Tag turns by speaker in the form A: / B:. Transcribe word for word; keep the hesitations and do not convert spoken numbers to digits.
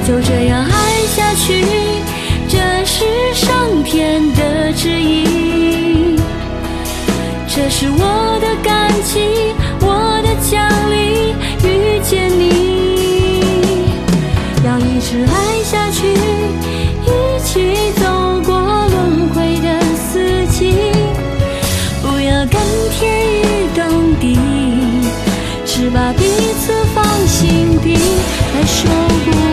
A: 就这样爱下去，这是上天的旨意，这是我的感激，我的奖励，遇见你，要一直爱下去，一起走过轮回的四季，不要跟天与动地，只把彼此放心底，来守护